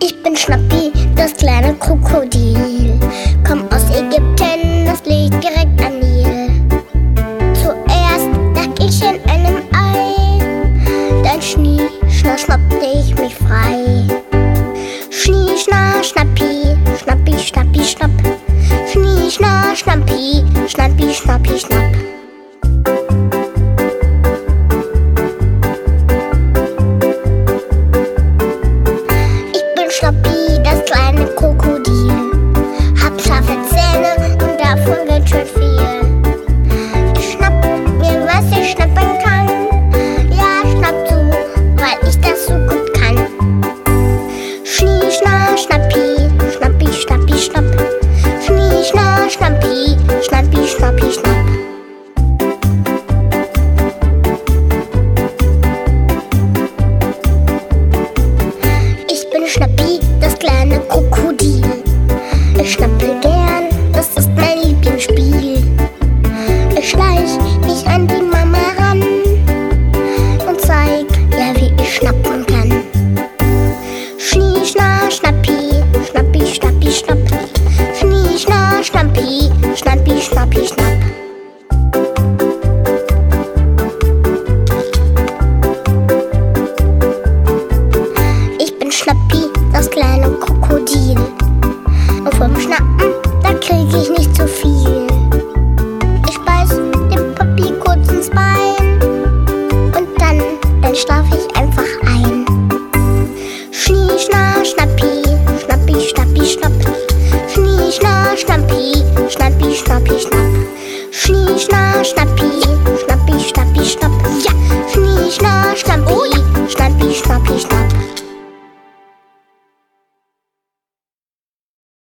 Ich bin Schnappi, das kleine Krokodil. Komm aus Ägypten, das liegt direkt am Nil. Zuerst lag ich in einem Ei, dann schnappte ich mich frei. Schnie, Schnappi, Schnappi, Schnappi, Schnapp. Schnie, Schnappi, Schnappi, Schnappi, Schnapp. Schnappi, das kleine Krokodil. Hab scharfe Zähne und davon ganz schön viel. Ich schnapp mir, was ich schnappen kann. Ja, schnapp zu, weil ich das so gut kann. Schnie, Schnappi, Schnappi, Schnappi, Schnapp. Schnie, Schnappi, Schnappi, Schnappi, Schnapp. Schnappi, das kleine Krokodil. Ich schnappe gern, das ist mein Lieblingsspiel. Ich schleich mich an die